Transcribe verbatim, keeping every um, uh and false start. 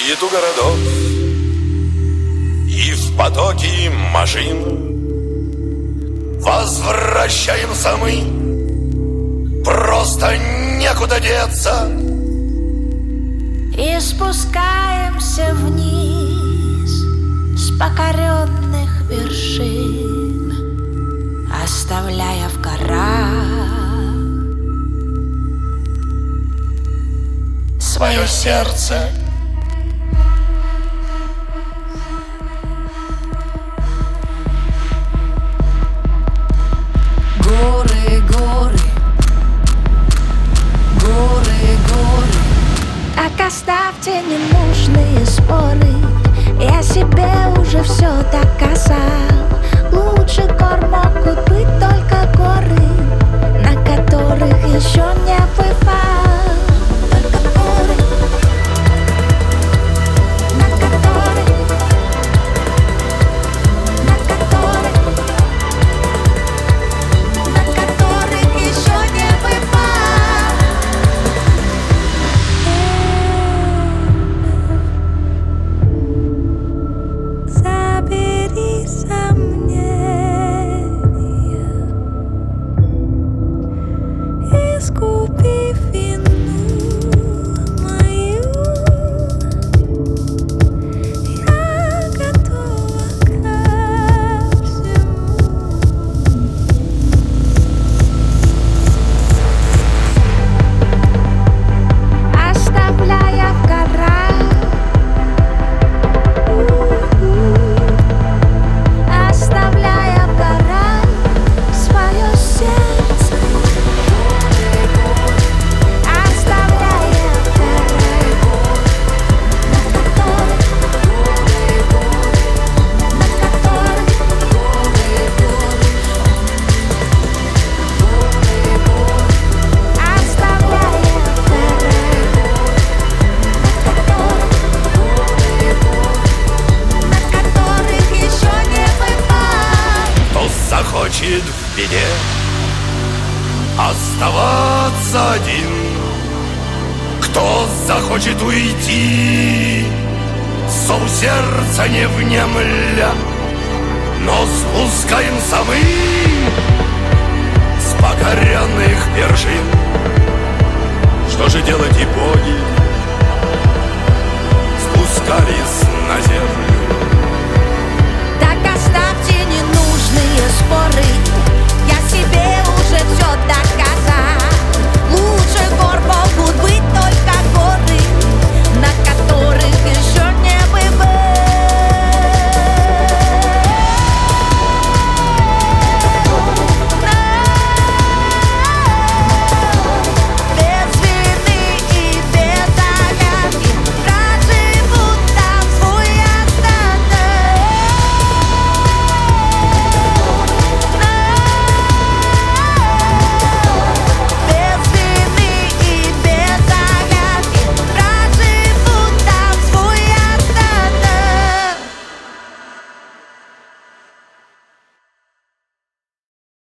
суету городов и в потоки машин возвращаемся мы, просто некуда деться. И спускаемся вниз с покоренных вершин, оставляя в горах свое сердце. Горы, горы, горы, горы. Так оставьте ненужные споры, я себе уже все доказал. Лучше гор могут быть только горы, на которых еще не бывал. Только горы, на которых, на которых, на которых еще не бывал. Забери сомнения, искупи вину мою. Я готова ко всему. Оставляя в горах, оставляя в горах свое сердце, оставляя в горах, на которых, на которых, оставляя в горах, на которых еще не бывал. Кто захочет в беде оставаться один, кто захочет уйти, зову сердца не внемля, но спускаемся мы с покоренных вершин. Что же делать, и боги спускались на землю? Так оставьте ненужные споры, я себе уже все доказал.